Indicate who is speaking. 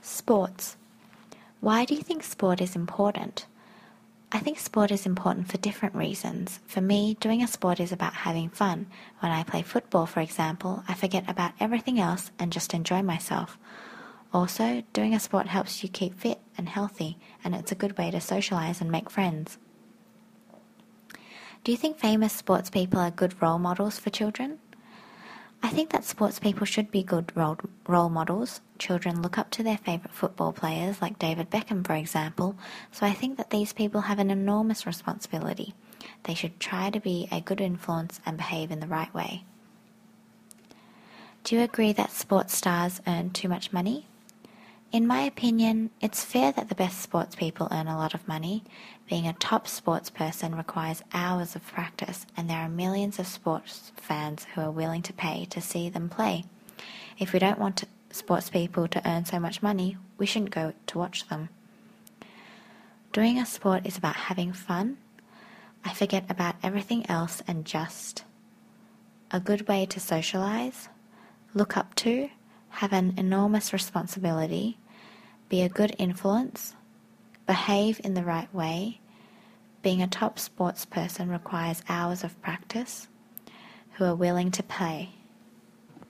Speaker 1: Sports. Why do you think sport is important? I think sport is important for different reasons. For me, doing a sport is about having fun. When I play football, for example, I forget about everything else and just enjoy myself. Also, doing a sport helps you keep fit and healthy, and it's a good way to socialize and make friends. Do you think famous sports people are good role models for children? I think that sports people should be good role models. Children look up to their favourite football players, like David Beckham, for example, so I think that these people have an enormous responsibility. They should try to be a good influence and behave in the right way. Do you agree that sports stars earn too much money? In my opinion, it's fair that the best sports people earn a lot of money. Being a top sports person requires hours of practice, and there are millions of sports fans who are willing to pay to see them play. If we don't want sports people to earn so much money, we shouldn't go to watch them. Doing a sport is about having fun. I forget about everything else and just a good way to socialize, look up to, have an enormous responsibility, be a good influence, behave in the right way. Being a top sports person requires hours of practice, who are willing to pay.